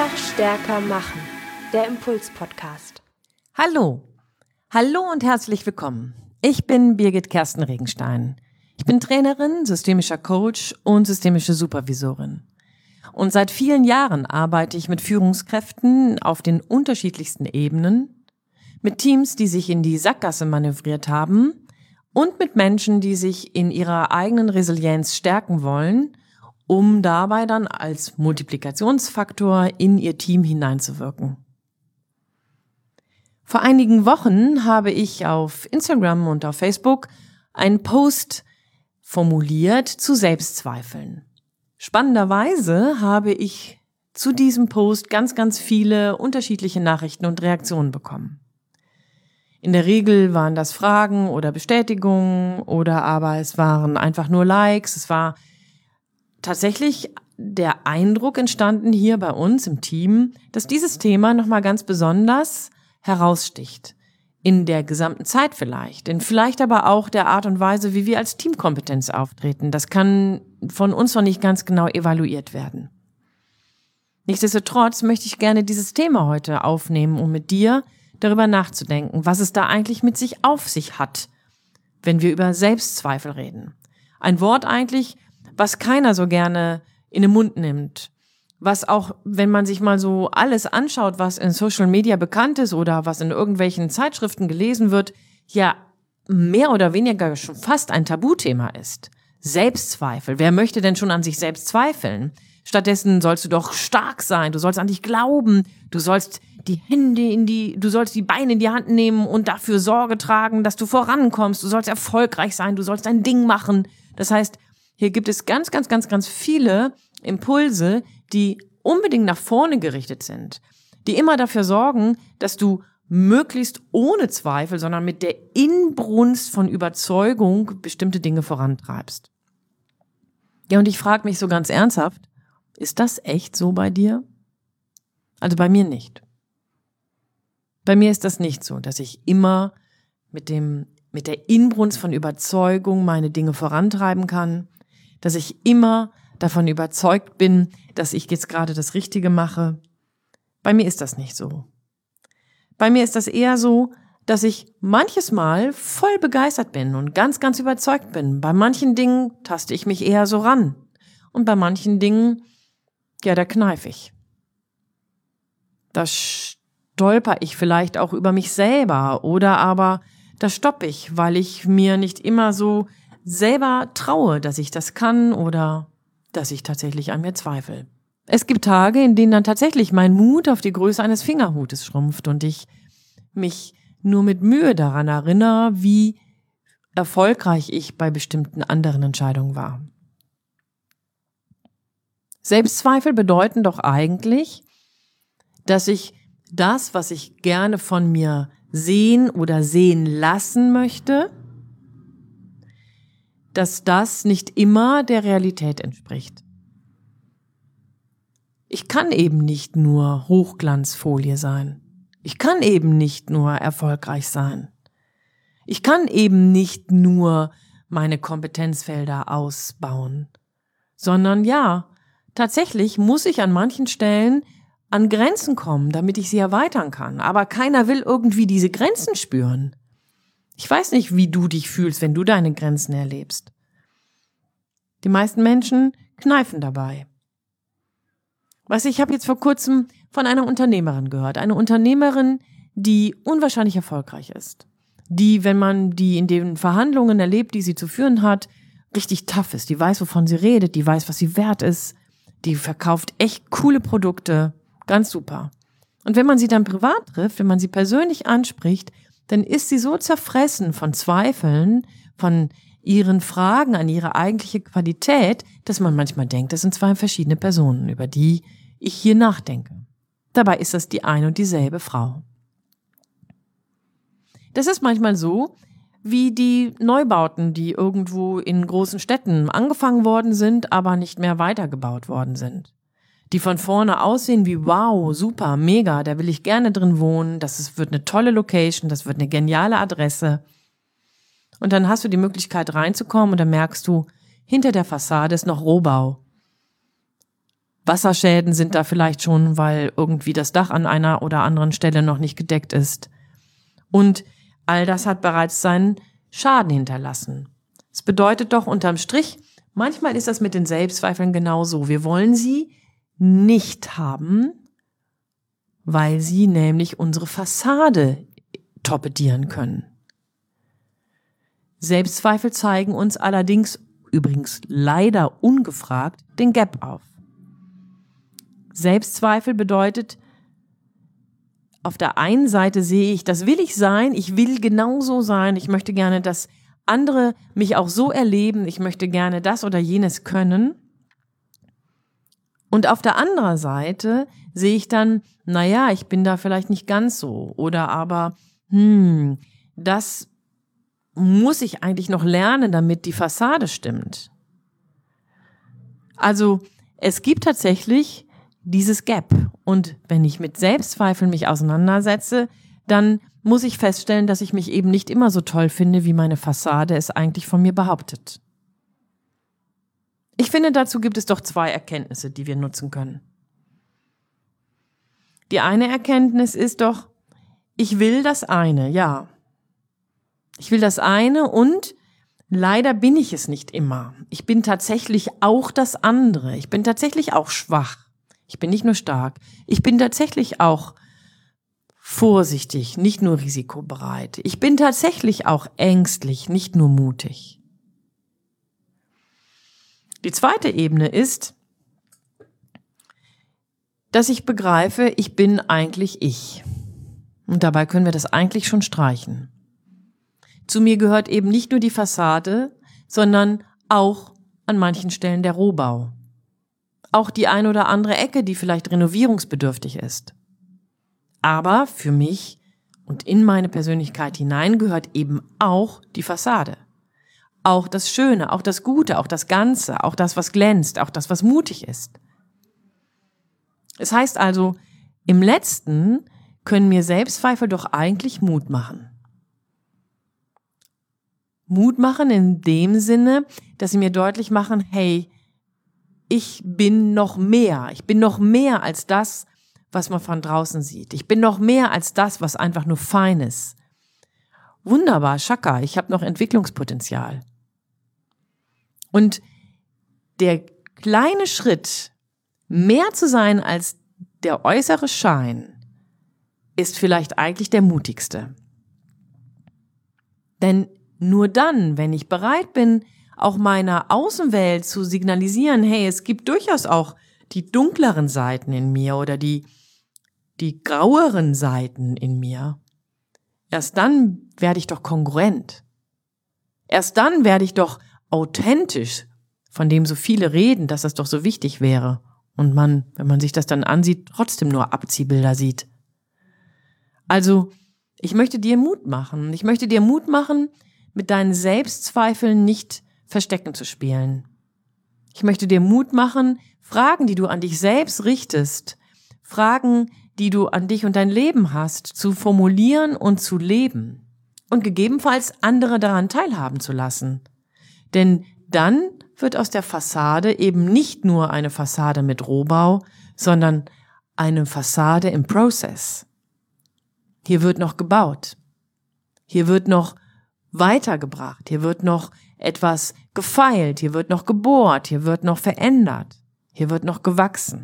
Besser, stärker machen. Der Impuls-Podcast. Hallo und herzlich willkommen. Ich bin Birgit Kersten Regenstein. Ich bin Trainerin, systemischer Coach und systemische Supervisorin. Und seit vielen Jahren arbeite ich mit Führungskräften auf den unterschiedlichsten Ebenen, mit Teams, die sich in die Sackgasse manövriert haben und mit Menschen, die sich in ihrer eigenen Resilienz stärken wollen, um dabei dann als Multiplikationsfaktor in ihr Team hineinzuwirken. Vor einigen Wochen habe ich auf Instagram und auf Facebook einen Post formuliert zu Selbstzweifeln. Spannenderweise habe ich zu diesem Post ganz viele unterschiedliche Nachrichten und Reaktionen bekommen. In der Regel waren das Fragen oder Bestätigungen oder aber es waren einfach nur Likes. Es war tatsächlich der Eindruck entstanden hier bei uns im Team, dass dieses Thema nochmal ganz besonders heraussticht. In der gesamten Zeit vielleicht, in vielleicht aber auch der Art und Weise, wie wir als Teamkompetenz auftreten. Das kann von uns noch nicht ganz genau evaluiert werden. Nichtsdestotrotz möchte ich gerne dieses Thema heute aufnehmen, um mit dir darüber nachzudenken, was es da eigentlich mit sich auf sich hat, wenn wir über Selbstzweifel reden. Ein Wort eigentlich, was keiner so gerne in den Mund nimmt. Was auch, wenn man sich mal so alles anschaut, was in Social Media bekannt ist oder was in irgendwelchen Zeitschriften gelesen wird, ja mehr oder weniger schon fast ein Tabuthema ist. Selbstzweifel. Wer möchte denn schon an sich selbst zweifeln? Stattdessen sollst du doch stark sein, du sollst an dich glauben, du sollst die Beine in die Hand nehmen und dafür Sorge tragen, dass du vorankommst, du sollst erfolgreich sein, du sollst dein Ding machen. Das heißt, hier gibt es ganz viele Impulse, die unbedingt nach vorne gerichtet sind, die immer dafür sorgen, dass du möglichst ohne Zweifel, sondern mit der Inbrunst von Überzeugung bestimmte Dinge vorantreibst. Ja, und ich frage mich so ganz ernsthaft, ist das echt so bei dir? Also bei mir nicht. Bei mir ist das nicht so, dass ich immer mit der Inbrunst von Überzeugung meine Dinge vorantreiben kann, dass ich immer davon überzeugt bin, dass ich jetzt gerade das Richtige mache. Bei mir ist das nicht so. Bei mir ist das eher so, dass ich manches Mal voll begeistert bin und ganz überzeugt bin. Bei manchen Dingen taste ich mich eher so ran. Und bei manchen Dingen, ja, da kneife ich. Da stolper ich vielleicht auch über mich selber oder aber da stoppe ich, weil ich mir nicht immer so selber traue, dass ich das kann oder dass ich tatsächlich an mir zweifle. Es gibt Tage, in denen dann tatsächlich mein Mut auf die Größe eines Fingerhutes schrumpft und ich mich nur mit Mühe daran erinnere, wie erfolgreich ich bei bestimmten anderen Entscheidungen war. Selbstzweifel bedeuten doch eigentlich, dass ich das, was ich gerne von mir sehen oder sehen lassen möchte, dass das nicht immer der Realität entspricht. Ich kann eben nicht nur Hochglanzfolie sein. Ich kann eben nicht nur erfolgreich sein. Ich kann eben nicht nur meine Kompetenzfelder ausbauen, sondern ja, tatsächlich muss ich an manchen Stellen an Grenzen kommen, damit ich sie erweitern kann. Aber keiner will irgendwie diese Grenzen spüren. Ich weiß nicht, wie du dich fühlst, wenn du deine Grenzen erlebst. Die meisten Menschen kneifen dabei. Ich habe jetzt vor kurzem von einer Unternehmerin gehört. Eine Unternehmerin, die unwahrscheinlich erfolgreich ist. Die, wenn man die in den Verhandlungen erlebt, die sie zu führen hat, richtig tough ist. Die weiß, wovon sie redet, die weiß, was sie wert ist. Die verkauft echt coole Produkte. Ganz super. Und wenn man sie dann privat trifft, wenn man sie persönlich anspricht, dann ist sie so zerfressen von Zweifeln, von ihren Fragen an ihre eigentliche Qualität, dass man manchmal denkt, das sind zwei verschiedene Personen, über die ich hier nachdenke. Dabei ist das die eine und dieselbe Frau. Das ist manchmal so, wie die Neubauten, die irgendwo in großen Städten angefangen worden sind, aber nicht mehr weitergebaut worden sind. Die von vorne aussehen wie wow, super, mega, da will ich gerne drin wohnen, wird eine tolle Location, das wird eine geniale Adresse. Und dann hast du die Möglichkeit reinzukommen und dann merkst du, hinter der Fassade ist noch Rohbau. Wasserschäden sind da vielleicht schon, weil irgendwie das Dach an einer oder anderen Stelle noch nicht gedeckt ist. Und all das hat bereits seinen Schaden hinterlassen. Es bedeutet doch unterm Strich, manchmal ist das mit den Selbstzweifeln genauso. Wir wollen sie nicht haben, weil sie nämlich unsere Fassade torpedieren können. Selbstzweifel zeigen uns allerdings, übrigens leider ungefragt, den Gap auf. Selbstzweifel bedeutet, auf der einen Seite sehe ich, das will ich sein, ich will genauso sein, ich möchte gerne, dass andere mich auch so erleben, ich möchte gerne das oder jenes können. Und auf der anderen Seite sehe ich dann, naja, ich bin da vielleicht nicht ganz so. Oder aber, das muss ich eigentlich noch lernen, damit die Fassade stimmt. Also es gibt tatsächlich dieses Gap. Und wenn ich mit Selbstzweifeln mich auseinandersetze, dann muss ich feststellen, dass ich mich eben nicht immer so toll finde, wie meine Fassade es eigentlich von mir behauptet. Ich finde, dazu gibt es doch 2 Erkenntnisse, die wir nutzen können. Die eine Erkenntnis ist doch, ich will das eine, ja. Ich will das eine und leider bin ich es nicht immer. Ich bin tatsächlich auch das andere. Ich bin tatsächlich auch schwach. Ich bin nicht nur stark. Ich bin tatsächlich auch vorsichtig, nicht nur risikobereit. Ich bin tatsächlich auch ängstlich, nicht nur mutig. Die zweite Ebene ist, dass ich begreife, ich bin eigentlich ich. Und dabei können wir das eigentlich schon streichen. Zu mir gehört eben nicht nur die Fassade, sondern auch an manchen Stellen der Rohbau. Auch die ein oder andere Ecke, die vielleicht renovierungsbedürftig ist. Aber für mich und in meine Persönlichkeit hinein gehört eben auch die Fassade. Auch das Schöne, auch das Gute, auch das Ganze, auch das, was glänzt, auch das, was mutig ist. Es heißt also, im Letzten können mir Selbstzweifel doch eigentlich Mut machen. Mut machen in dem Sinne, dass sie mir deutlich machen, hey, ich bin noch mehr. Ich bin noch mehr als das, was man von draußen sieht. Ich bin noch mehr als das, was einfach nur fein ist. Wunderbar, Chaka, ich habe noch Entwicklungspotenzial. Und der kleine Schritt, mehr zu sein als der äußere Schein, ist vielleicht eigentlich der mutigste. Denn nur dann, wenn ich bereit bin, auch meiner Außenwelt zu signalisieren, hey, es gibt durchaus auch die dunkleren Seiten in mir oder die graueren Seiten in mir, erst dann werde ich doch kongruent. Erst dann werde ich doch authentisch, von dem so viele reden, dass das doch so wichtig wäre. Und man, wenn man sich das dann ansieht, trotzdem nur Abziehbilder sieht. Also, ich möchte dir Mut machen. Ich möchte dir Mut machen, mit deinen Selbstzweifeln nicht Verstecken zu spielen. Ich möchte dir Mut machen, Fragen, die du an dich selbst richtest, Fragen, die du an dich und dein Leben hast, zu formulieren und zu leben. Und gegebenenfalls andere daran teilhaben zu lassen. Denn dann wird aus der Fassade eben nicht nur eine Fassade mit Rohbau, sondern eine Fassade im Prozess. Hier wird noch gebaut. Hier wird noch weitergebracht. Hier wird noch etwas gefeilt. Hier wird noch gebohrt. Hier wird noch verändert. Hier wird noch gewachsen.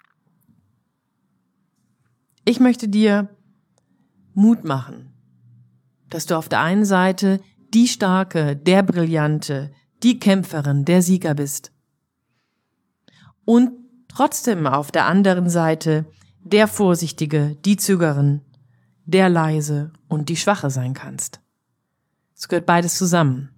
Ich möchte dir Mut machen, dass du auf der einen Seite die Starke, der Brillante, die Kämpferin, der Sieger bist. Und trotzdem auf der anderen Seite der Vorsichtige, die Zögerin, der Leise und die Schwache sein kannst. Es gehört beides zusammen.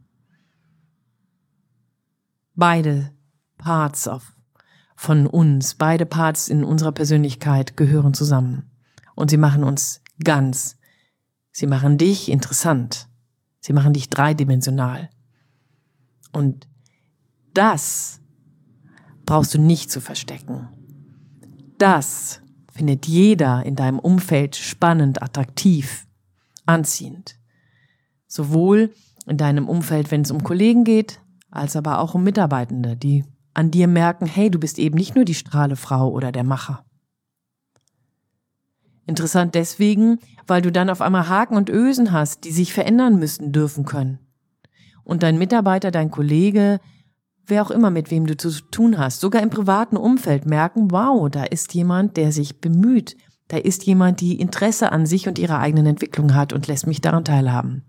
Beide Parts von uns, beide Parts in unserer Persönlichkeit gehören zusammen. Und sie machen uns ganz. Sie machen dich interessant. Sie machen dich dreidimensional. Und das brauchst du nicht zu verstecken. Das findet jeder in deinem Umfeld spannend, attraktiv, anziehend. Sowohl in deinem Umfeld, wenn es um Kollegen geht, als aber auch um Mitarbeitende, die an dir merken, hey, du bist eben nicht nur die Strahlefrau oder der Macher. Interessant deswegen, weil du dann auf einmal Haken und Ösen hast, die sich verändern müssen, dürfen können. Und dein Mitarbeiter, dein Kollege, wer auch immer, mit wem du zu tun hast, sogar im privaten Umfeld merken, wow, da ist jemand, der sich bemüht. Da ist jemand, die Interesse an sich und ihrer eigenen Entwicklung hat und lässt mich daran teilhaben.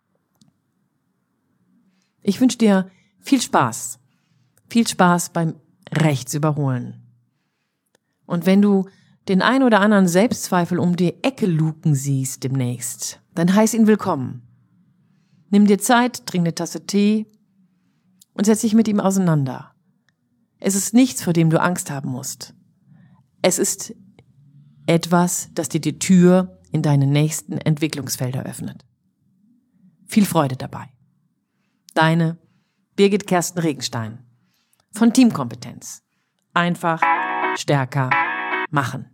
Ich wünsche dir viel Spaß. Viel Spaß beim Rechtsüberholen. Und wenn du den ein oder anderen Selbstzweifel um die Ecke luken siehst demnächst, dann heiß ihn willkommen. Nimm dir Zeit, trink eine Tasse Tee und setz dich mit ihm auseinander. Es ist nichts, vor dem du Angst haben musst. Es ist etwas, das dir die Tür in deine nächsten Entwicklungsfelder öffnet. Viel Freude dabei. Deine Birgit Kersten Regenstein von Teamkompetenz. Einfach stärker machen.